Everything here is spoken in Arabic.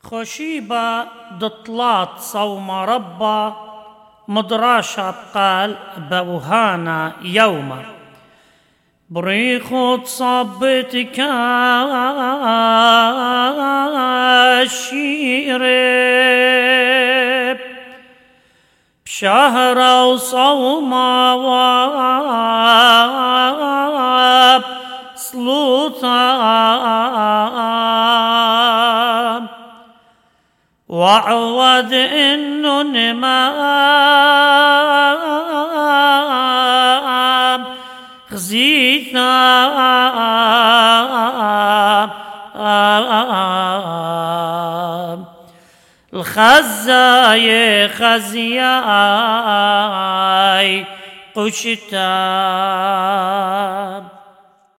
خوشيبة دطلات صوم ربا مدراشة قال بوهانا يوما بريخو تصبتك الشيرب بشهر وصوم واب صلوطا وعود إنه نمام خزيتنا الخزاي خزياي قشتا